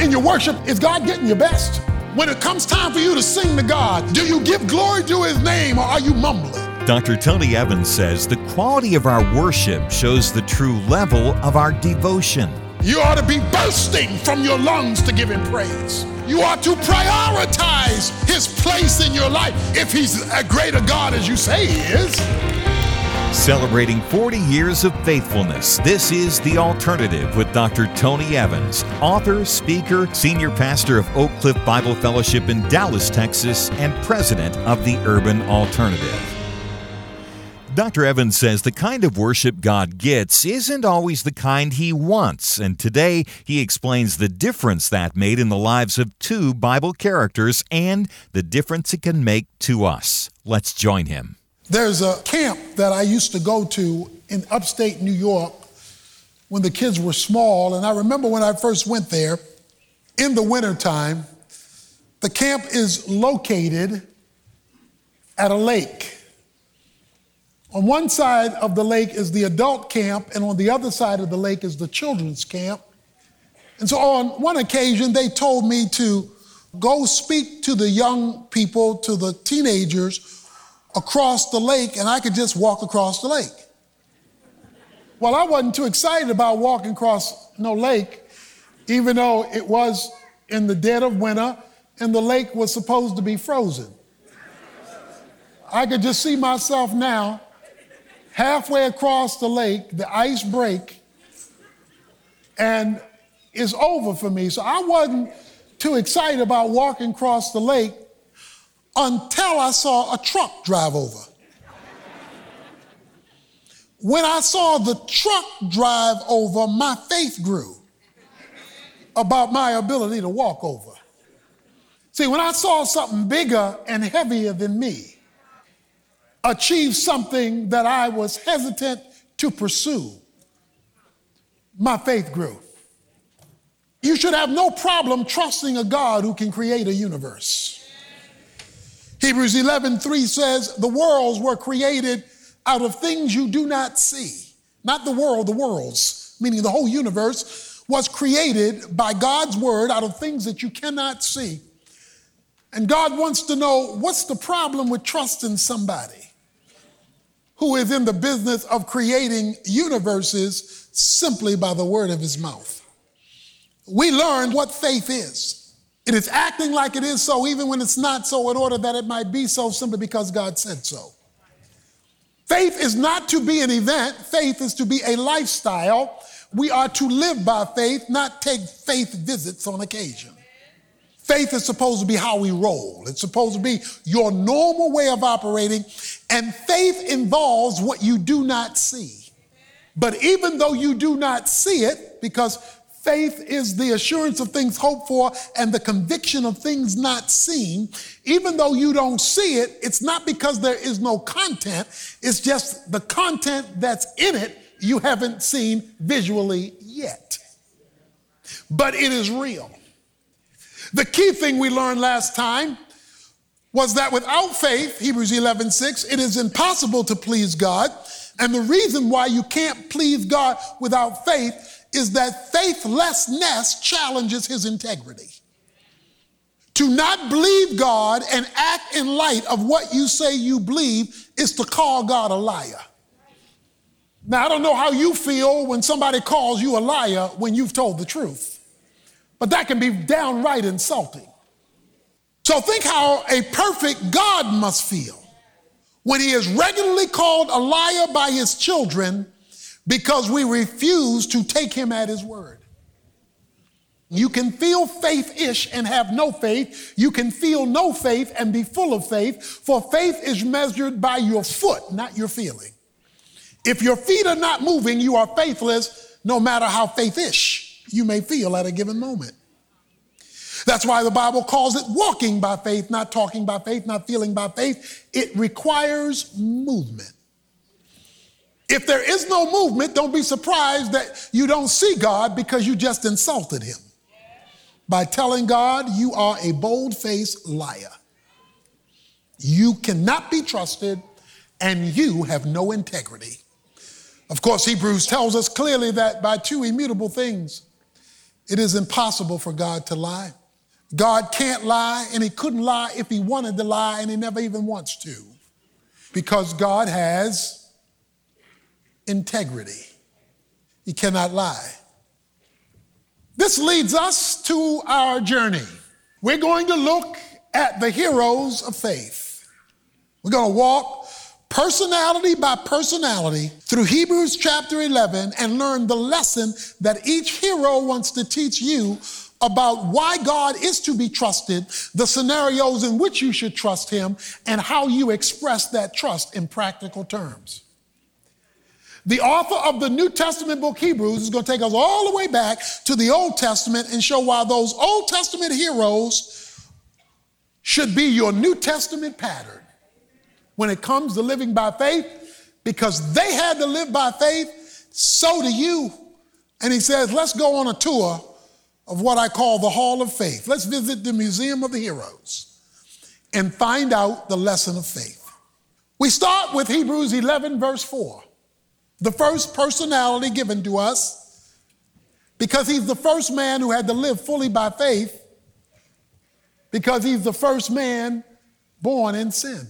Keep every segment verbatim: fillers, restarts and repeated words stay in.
When you worship, is God getting your best? When it comes time for you to sing to God, do you give glory to his name or are you mumbling? Doctor Tony Evans says the quality of our worship shows the true level of our devotion. You ought to be bursting from your lungs to give him praise. You ought to prioritize his place in your life if he's a greater God as you say he is. Celebrating forty years of faithfulness, this is The Alternative with Doctor Tony Evans, author, speaker, senior pastor of Oak Cliff Bible Fellowship in Dallas, Texas, and president of the Urban Alternative. Doctor Evans says the kind of worship God gets isn't always the kind he wants, and today he explains the difference that made in the lives of two Bible characters and the difference it can make to us. Let's join him. There's a camp that I used to go to in upstate New York when the kids were small, and I remember when I first went there in the wintertime. The camp is located at a lake. On one side of the lake is the adult camp, and on the other side of the lake is the children's camp. And so on one occasion, they told me to go speak to the young people, to the teenagers across the lake, and I could just walk across the lake. Well, I wasn't too excited about walking across no lake, even though it was in the dead of winter and the lake was supposed to be frozen. I could just see myself now, halfway across the lake, the ice break, and it's over for me. So I wasn't too excited about walking across the lake until I saw a truck drive over. When I saw the truck drive over, my faith grew about my ability to walk over. See, when I saw something bigger and heavier than me achieve something that I was hesitant to pursue, my faith grew. You should have no problem trusting a God who can create a universe. Hebrews eleven three says, the worlds were created out of things you do not see. Not the world, the worlds, meaning the whole universe was created by God's word out of things that you cannot see. And God wants to know, what's the problem with trusting somebody who is in the business of creating universes simply by the word of his mouth? We learned what faith is. It is acting like it is so even when it's not so in order that it might be so simply because God said so. Faith is not to be an event. Faith is to be a lifestyle. We are to live by faith, not take faith visits on occasion. Faith is supposed to be how we roll. It's supposed to be your normal way of operating, and faith involves what you do not see. But even though you do not see it, because faith is the assurance of things hoped for and the conviction of things not seen. Even though you don't see it, it's not because there is no content. It's just the content that's in it you haven't seen visually yet. But it is real. The key thing we learned last time was that without faith, Hebrews eleven six, it is impossible to please God. And the reason why you can't please God without faith is that faithlessness challenges his integrity. To not believe God and act in light of what you say you believe is to call God a liar. Now, I don't know how you feel when somebody calls you a liar when you've told the truth, but that can be downright insulting. So think how a perfect God must feel when he is regularly called a liar by his children because we refuse to take him at his word. You can feel faith-ish and have no faith. You can feel no faith and be full of faith, for faith is measured by your foot, not your feeling. If your feet are not moving, you are faithless, no matter how faith-ish you may feel at a given moment. That's why the Bible calls it walking by faith, not talking by faith, not feeling by faith. It requires movement. If there is no movement, don't be surprised that you don't see God because you just insulted him by telling God you are a bold-faced liar. You cannot be trusted and you have no integrity. Of course, Hebrews tells us clearly that by two immutable things It is impossible for God to lie. God can't lie, and he couldn't lie if he wanted to lie, and he never even wants to, because God has integrity. He cannot lie. This leads us to our journey. We're going to look at the heroes of faith. We're going to walk personality by personality through Hebrews chapter eleven and learn the lesson that each hero wants to teach you about why God is to be trusted, the scenarios in which you should trust him, and how you express that trust in practical terms. The author of the New Testament book Hebrews is going to take us all the way back to the Old Testament and show why those Old Testament heroes should be your New Testament pattern when it comes to living by faith, because they had to live by faith, so do you. And he says, let's go on a tour of what I call the Hall of Faith. Let's visit the Museum of the Heroes and find out the lesson of faith. We start with Hebrews eleven, verse four, the first personality given to us, because he's the first man who had to live fully by faith, because he's the first man born in sin.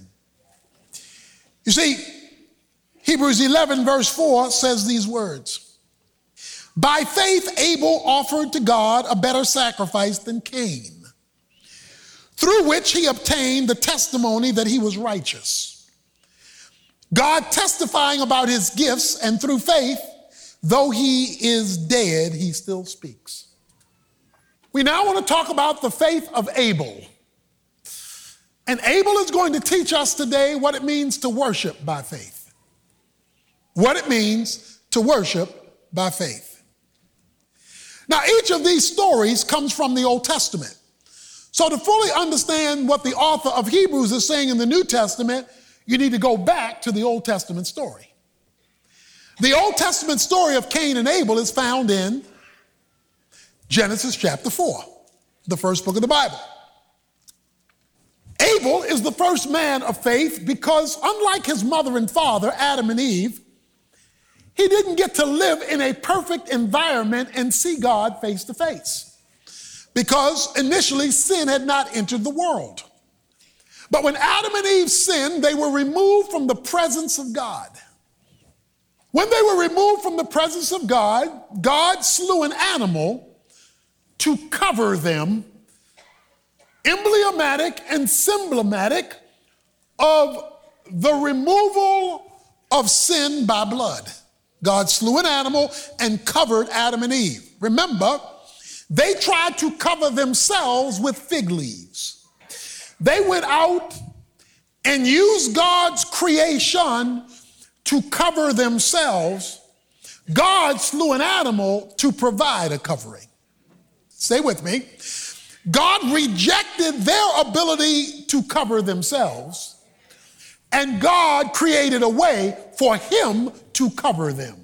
You see, Hebrews eleven, verse four says these words: by faith, Abel offered to God a better sacrifice than Cain, through which he obtained the testimony that he was righteous, God testifying about his gifts, and through faith, though he is dead, he still speaks. We now want to talk about the faith of Abel. And Abel is going to teach us today what it means to worship by faith. What it means to worship by faith. Now, each of these stories comes from the Old Testament. So to fully understand what the author of Hebrews is saying in the New Testament, you need to go back to the Old Testament story. The Old Testament story of Cain and Abel is found in Genesis chapter four, the first book of the Bible. Abel is the first man of faith because, unlike his mother and father, Adam and Eve, he didn't get to live in a perfect environment and see God face to face, because initially sin had not entered the world. But when Adam and Eve sinned, they were removed from the presence of God. When they were removed from the presence of God, God slew an animal to cover them, emblematic and symbolic of the removal of sin by blood. God slew an animal and covered Adam and Eve. Remember, they tried to cover themselves with fig leaves. They went out and used God's creation to cover themselves. God slew an animal to provide a covering. Stay with me. God rejected their ability to cover themselves, and God created a way for him to cover them.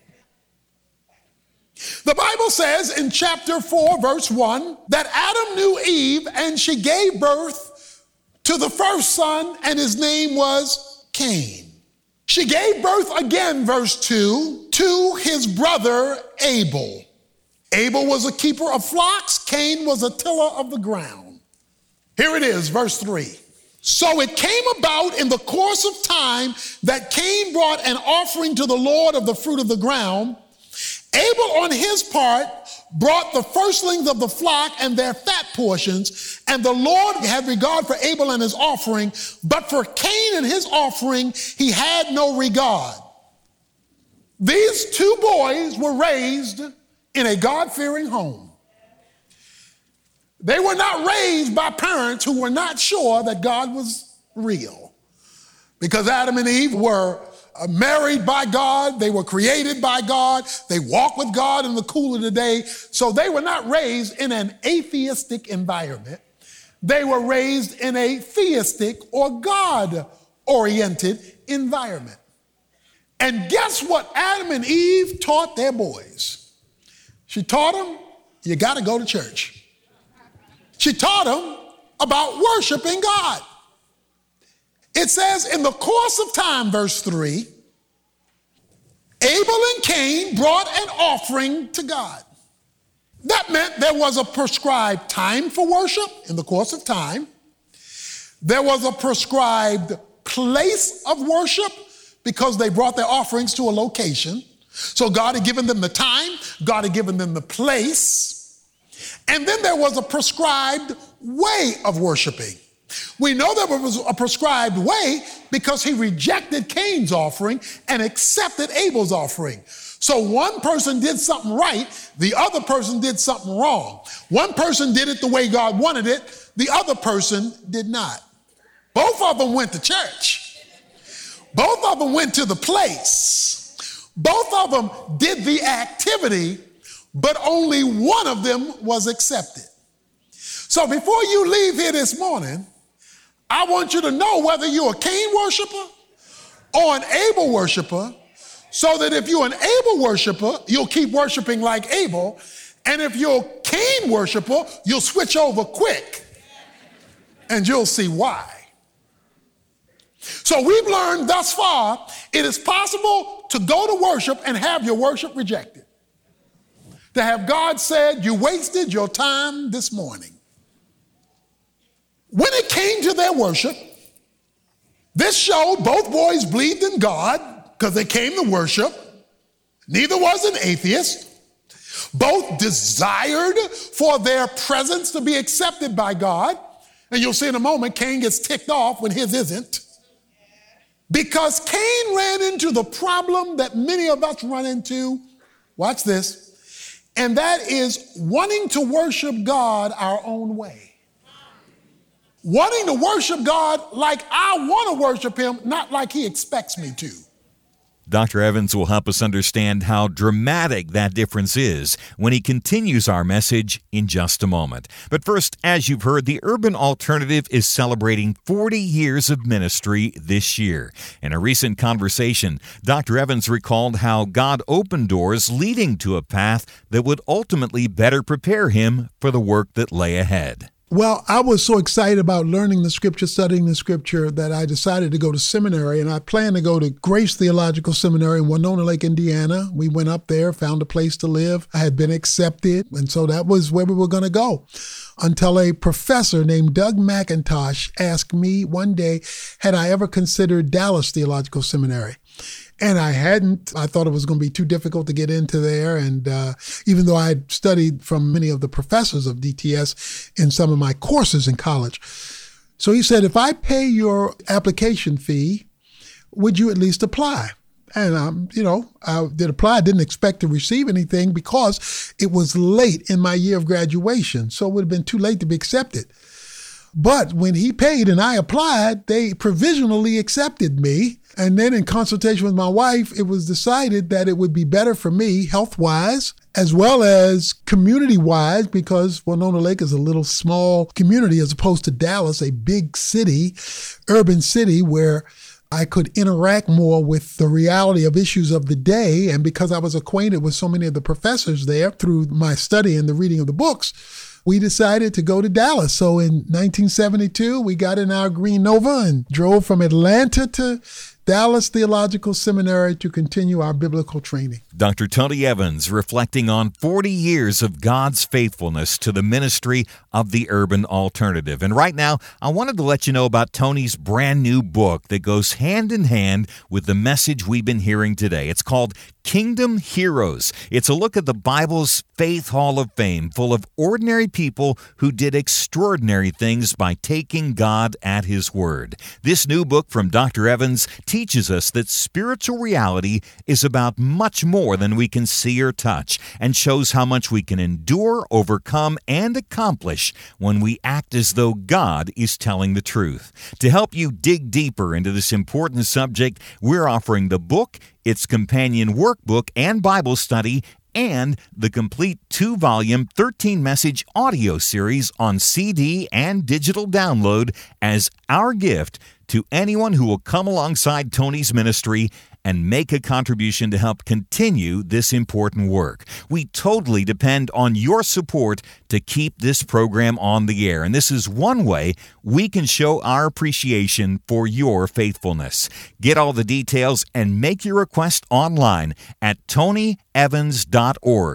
The Bible says in chapter four, verse one, that Adam knew Eve, and she gave birth to the first son, and his name was Cain. She gave birth again, verse two, to his brother Abel. Abel was a keeper of flocks. Cain was a tiller of the ground. Here it is, verse three. So it came about in the course of time that Cain brought an offering to the Lord of the fruit of the ground. Abel, on his part, brought the firstlings of the flock and their fat portions, and the Lord had regard for Abel and his offering, but for Cain and his offering he had no regard. These two boys were raised in a God-fearing home. They were not raised by parents who were not sure that God was real, because Adam and Eve were married by God. They were created by God. They walked with God in the cool of the day. So they were not raised in an atheistic environment. They were raised in a theistic or God-oriented environment. And guess what Adam and Eve taught their boys? She taught them, you got to go to church. She taught them about worshiping God. It says in the course of time, verse three, Abel and Cain brought an offering to God. That meant there was a prescribed time for worship in the course of time. There was a prescribed place of worship because they brought their offerings to a location. So God had given them the time, God had given them the place. And then there was a prescribed way of worshiping. We know there was a prescribed way because he rejected Cain's offering and accepted Abel's offering. So one person did something right, the other person did something wrong. One person did it the way God wanted it, the other person did not. Both of them went to church. Both of them went to the place. Both of them did the activity, but only one of them was accepted. So before you leave here this morning, I want you to know whether you're a Cain worshiper or an Abel worshiper, so that if you're an Abel worshiper, you'll keep worshiping like Abel, and if you're a Cain worshiper, you'll switch over quick, and you'll see why. So we've learned thus far, it is possible to go to worship and have your worship rejected. To have God said, you wasted your time this morning. When it came to their worship, this showed both boys believed in God because they came to worship. Neither was an atheist. Both desired for their presence to be accepted by God. And you'll see in a moment, Cain gets ticked off when his isn't. Because Cain ran into the problem that many of us run into. Watch this. And that is wanting to worship God our own way. Wanting to worship God like I want to worship him, not like he expects me to. Doctor Evans will help us understand how dramatic that difference is when he continues our message in just a moment. But first, as you've heard, the Urban Alternative is celebrating forty years of ministry this year. In a recent conversation, Doctor Evans recalled how God opened doors leading to a path that would ultimately better prepare him for the work that lay ahead. Well, I was so excited about learning the scripture, studying the scripture, that I decided to go to seminary, and I planned to go to Grace Theological Seminary in Winona Lake, Indiana. We went up there, found a place to live. I had been accepted, and so that was where we were going to go. Until a professor named Doug McIntosh asked me one day, had I ever considered Dallas Theological Seminary? And I hadn't. I thought it was going to be too difficult to get into there. And uh, even though I had studied from many of the professors of D T S in some of my courses in college. So he said, if I pay your application fee, would you at least apply? And, um, you know, I did apply. I didn't expect to receive anything because it was late in my year of graduation. So it would have been too late to be accepted. But when he paid and I applied, they provisionally accepted me. And then in consultation with my wife, it was decided that it would be better for me health-wise as well as community-wise, because Winona Lake is a little small community as opposed to Dallas, a big city, urban city where I could interact more with the reality of issues of the day. And because I was acquainted with so many of the professors there through my study and the reading of the books, we decided to go to Dallas. So in nineteen seventy-two, we got in our Green Nova and drove from Atlanta to Dallas Theological Seminary to continue our biblical training. Doctor Tony Evans reflecting on forty years of God's faithfulness to the ministry of the Urban Alternative. And right now, I wanted to let you know about Tony's brand new book that goes hand in hand with the message we've been hearing today. It's called Kingdom Heroes. It's a look at the Bible's Faith Hall of Fame, full of ordinary people who did extraordinary things by taking God at His word. This new book from Doctor Evans teaches us that spiritual reality is about much more than we can see or touch, and shows how much we can endure, overcome, and accomplish when we act as though God is telling the truth. To help you dig deeper into this important subject, we're offering the book, its companion workbook and Bible study, and the complete two-volume, thirteen-message audio series on C D and digital download as our gift to anyone who will come alongside Tony's ministry and make a contribution to help continue this important work. We totally depend on your support to keep this program on the air, and this is one way we can show our appreciation for your faithfulness. Get all the details and make your request online at tony evans dot org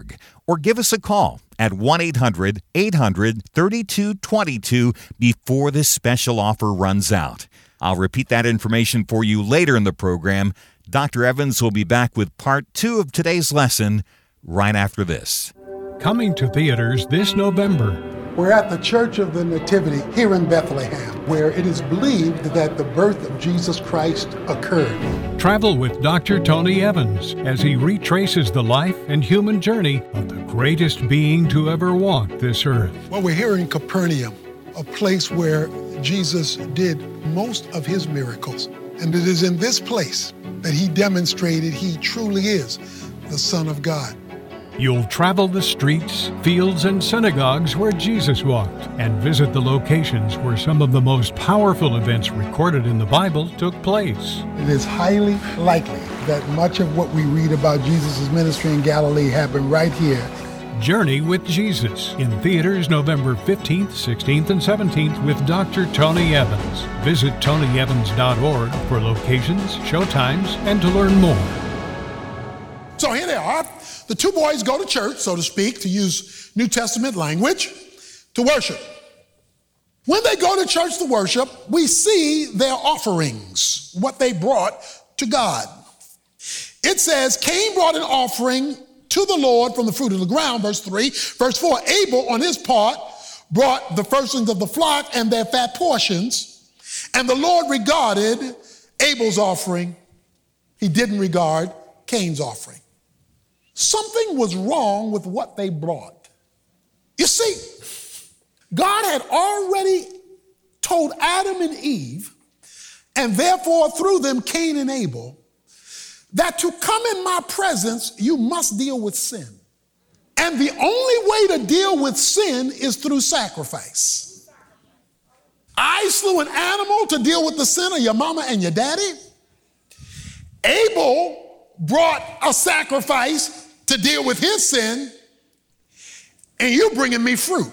or give us a call at one eight hundred eight hundred thirty-two twenty-two before this special offer runs out. I'll repeat that information for you later in the program. Doctor Evans will be back with part two of today's lesson right after this. Coming to theaters this November. We're at the Church of the Nativity here in Bethlehem, where it is believed that the birth of Jesus Christ occurred. Travel with Doctor Tony Evans as he retraces the life and human journey of the greatest being to ever walk this earth. Well, we're here in Capernaum, a place where Jesus did most of his miracles. And it is in this place that he demonstrated he truly is the Son of God. You'll travel the streets, fields, and synagogues where Jesus walked and visit the locations where some of the most powerful events recorded in the Bible took place. It is highly likely that much of what we read about Jesus' ministry in Galilee happened right here. Journey with Jesus in theaters November fifteenth, sixteenth, and seventeenth with Doctor Tony Evans. Visit tony evans dot org for locations, showtimes, and to learn more. So here they are. The two boys go to church, so to speak, to use New Testament language, to worship. When they go to church to worship, we see their offerings, what they brought to God. It says, Cain brought an offering to the Lord from the fruit of the ground, verse three. Verse four, Abel, on his part, brought the firstlings of the flock and their fat portions. And the Lord regarded Abel's offering. He didn't regard Cain's offering. Something was wrong with what they brought. You see, God had already told Adam and Eve, and therefore through them Cain and Abel, that to come in my presence, you must deal with sin. And the only way to deal with sin is through sacrifice. I slew an animal to deal with the sin of your mama and your daddy. Abel brought a sacrifice to deal with his sin, and you're bringing me fruit.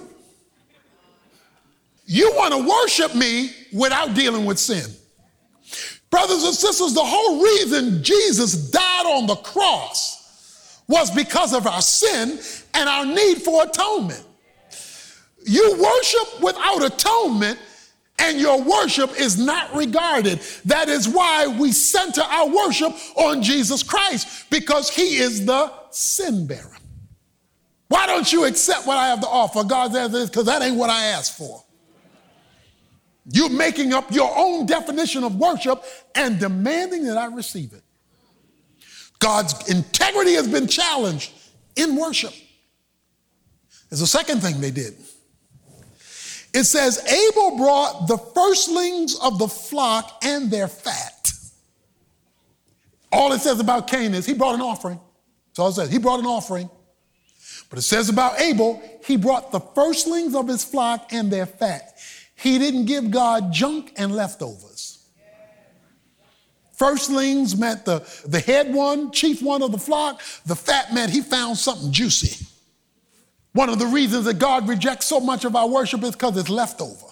You want to worship me without dealing with sin. Brothers and sisters, the whole reason Jesus died on the cross was because of our sin and our need for atonement. You worship without atonement, and your worship is not regarded. That is why we center our worship on Jesus Christ, because he is the sin bearer. Why don't you accept what I have to offer? God says, because that ain't what I asked for. You're making up your own definition of worship and demanding that I receive it. God's integrity has been challenged in worship. There's a second thing they did. It says, Abel brought the firstlings of the flock and their fat. All it says about Cain is he brought an offering. That's all it says. He brought an offering. But it says about Abel, he brought the firstlings of his flock and their fat. He didn't give God junk and leftovers. Firstlings meant the, the head one, chief one of the flock. The fat meant he found something juicy. One of the reasons that God rejects so much of our worship is because it's leftover.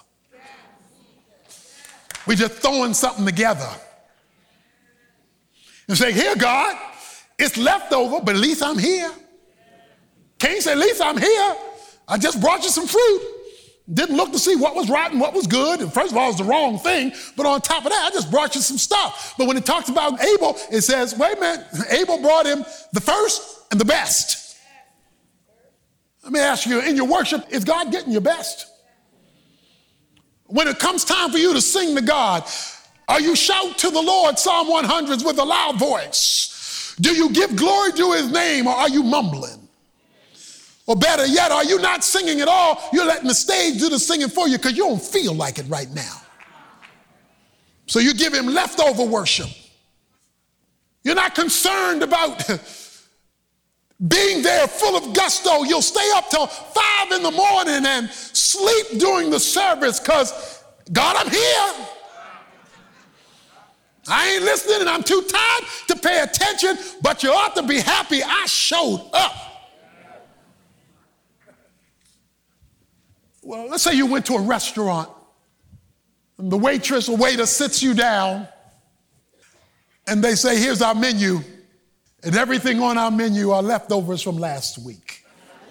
We're just throwing something together. And say, here, God, it's leftover, but at least I'm here. Cain said, at least I'm here. I just brought you some fruit. Didn't look to see what was rotten, what was good. And first of all, it's the wrong thing. But on top of that, I just brought you some stuff. But when it talks about Abel, it says, wait a minute, Abel brought him the first and the best. Let me ask you, in your worship, is God getting your best? When it comes time for you to sing to God, are you shout to the Lord Psalm one hundreds with a loud voice? Do you give glory to his name, or are you mumbling? Or better yet, are you not singing at all? You're letting the stage do the singing for you because you don't feel like it right now. So you give him leftover worship. You're not concerned about being there full of gusto. You'll stay up till five in the morning and sleep during the service because, God, I'm here. I ain't listening and I'm too tired to pay attention, but you ought to be happy I showed up. Well, let's say you went to a restaurant and the waitress or waiter sits you down and they say, here's our menu, and everything on our menu are leftovers from last week.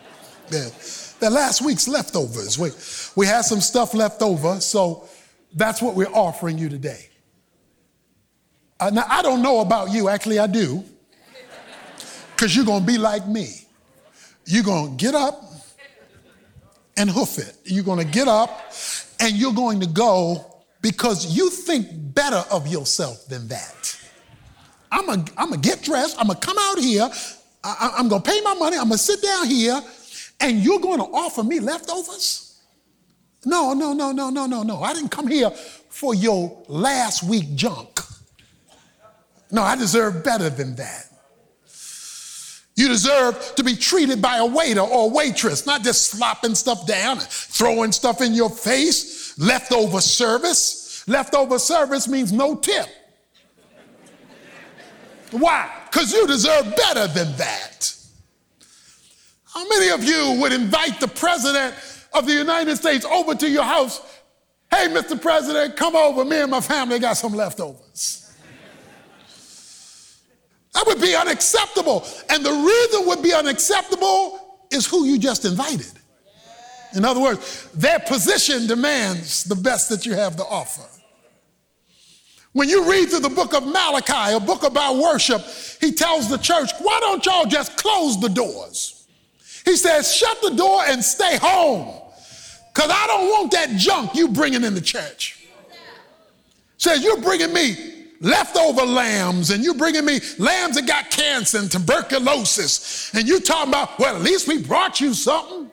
Yeah. They're last week's leftovers. We, we had some stuff left over, so that's what we're offering you today. Uh, now, I don't know about you. Actually, I do. Because you're going to be like me. You're going to get up and hoof it. You're going to get up and you're going to go because you think better of yourself than that. I'm going I'm to get dressed. I'm going to come out here. I, I'm going to pay my money. I'm going to sit down here and you're going to offer me leftovers? No, no, no, no, no, no, no. I didn't come here for your last week junk. No, I deserve better than that. You deserve to be treated by a waiter or a waitress, not just slopping stuff down and throwing stuff in your face. Leftover service. Leftover service means no tip. Why? Because you deserve better than that. How many of you would invite the President of the United States over to your house? Hey, Mister President, come over. Me and my family got some leftovers. That would be unacceptable. And the reason would be unacceptable is who you just invited. In other words, their position demands the best that you have to offer. When you read through the book of Malachi, a book about worship, he tells the church, why don't y'all just close the doors? He says, shut the door and stay home. Because I don't want that junk you bringing in the church. Says, you're bringing me leftover lambs, and you're bringing me lambs that got cancer and tuberculosis, and you talking about, well, at least we brought you something.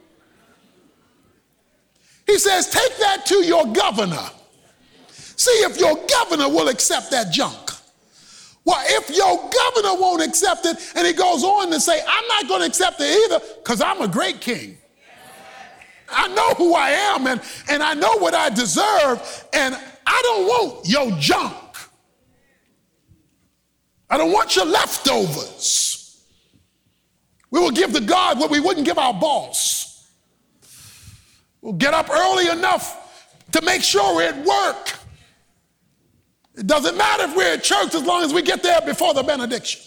He says, take that to your governor. See if your governor will accept that junk. Well, if your governor won't accept it, and he goes on to say, I'm not going to accept it either because I'm a great king. I know who I am, and, and I know what I deserve, and I don't want your junk. I don't want your leftovers. We will give to God what we wouldn't give our boss. We'll get up early enough to make sure we're at work. It doesn't matter if we're at church as long as we get there before the benediction.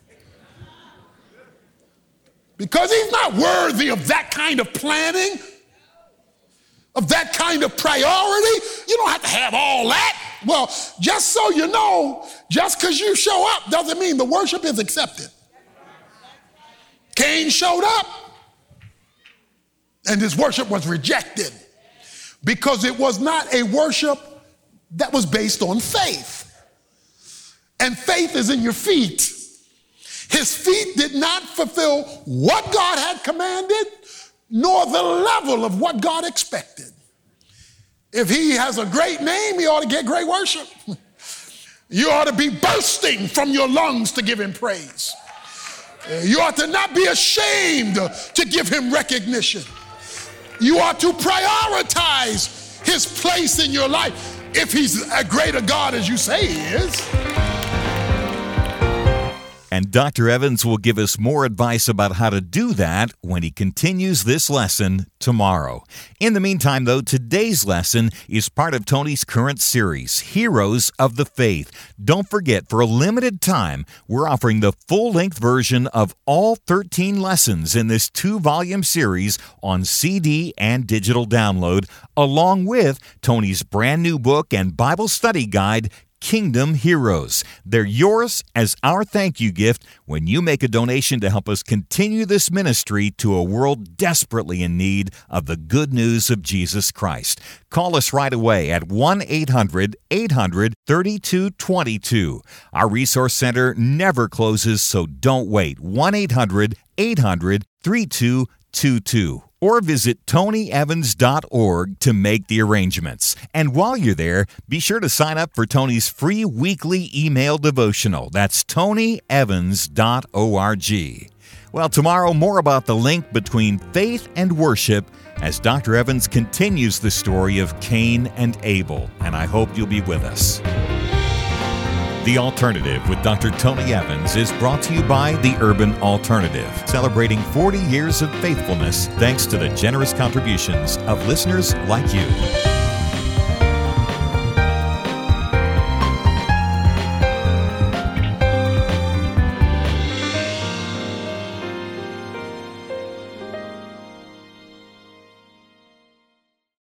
Because he's not worthy of that kind of planning, of that kind of priority. You don't have to have all that. Well, just so you know, just because you show up doesn't mean the worship is accepted. Cain showed up, and his worship was rejected because it was not a worship that was based on faith. And faith is in your feet. His feet did not fulfill what God had commanded, nor the level of what God expected. If he has a great name, he ought to get great worship. You ought to be bursting from your lungs to give him praise. You ought to not be ashamed to give him recognition. You ought to prioritize his place in your life if he's a greater God as you say he is. And Doctor Evans will give us more advice about how to do that when he continues this lesson tomorrow. In the meantime, though, today's lesson is part of Tony's current series, Heroes of the Faith. Don't forget, for a limited time, we're offering the full-length version of all thirteen lessons in this two-volume series on C D and digital download, along with Tony's brand new book and Bible study guide, Kingdom Heroes. They're yours as our thank you gift when you make a donation to help us continue this ministry to a world desperately in need of the good news of Jesus Christ. Call us right away at one eight hundred eight hundred thirty-two twenty-two. Our resource center never closes, so don't wait. one eight hundred eight hundred thirty-two twenty-two. Or visit tony evans dot org to make the arrangements. And while you're there, be sure to sign up for Tony's free weekly email devotional. That's tony evans dot org. Well, tomorrow, more about the link between faith and worship as Doctor Evans continues the story of Cain and Abel. And I hope you'll be with us. The Alternative with Doctor Tony Evans is brought to you by The Urban Alternative, celebrating forty years of faithfulness thanks to the generous contributions of listeners like you.